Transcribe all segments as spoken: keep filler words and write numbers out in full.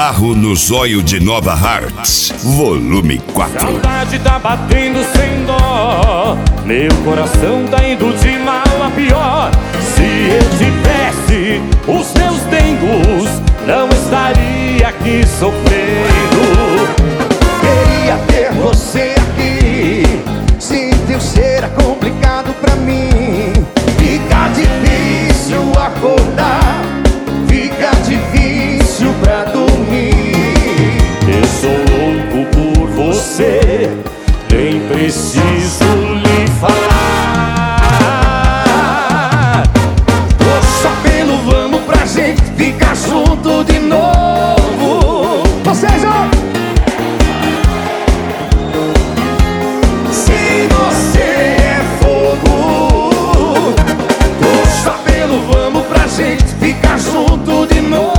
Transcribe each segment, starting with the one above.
Barro no Zóio de Nova Hartz, volume quatro. Saudade tá batendo sem dó, meu coração tá indo de mal a pior. Se eu tivesse os meus dendos, não estaria aqui sofrendo. Queria ter você aqui, sem teu ser é complicado pra mim. Fica difícil acordar, fica difícil pra dormir. Eu sou louco por você, nem preciso lhe falar. Poxa, pelo vamos pra gente ficar junto de novo. Vocês, ó! Se você é fogo, poxa, pelo vamos pra gente ficar junto de novo.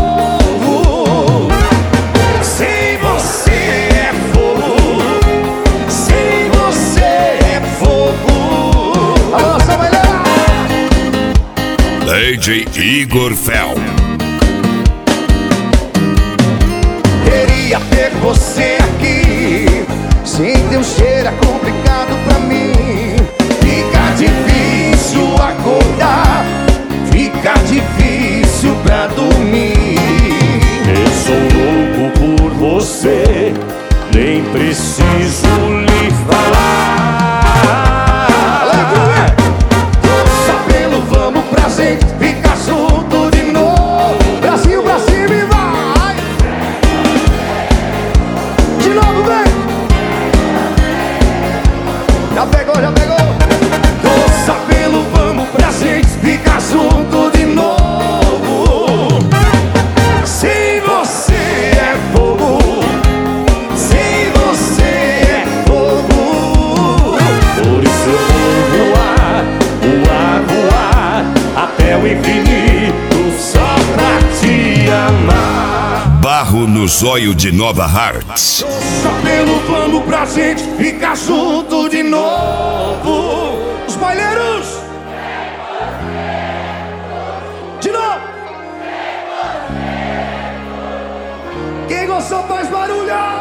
Se você é fogo, se você é fogo. Alô, Samuel! D J Igor Fel. Queria ter você aqui, sem teu cheiro é complicado pra mim. Fica difícil acordar, fica difícil pra dormir. Eu sou louco por você, nem preciso lhe falar. Poxa, pelo vamos pra gente ficar junto de novo. Brasil pra cima e vai! De novo, vem! Já pegou, já pegou! Poxa, pelo vamos pra gente ficar junto de novo. Se você é fogo, se você é fogo, Por isso eu vou voar, voar, voar até o infinito só pra te amar. Barro no Zóio de Nova Hartz. poxa, pelo vamos pra gente ficar junto de novo. Os baileiros! De novo! Quem gostou faz barulho!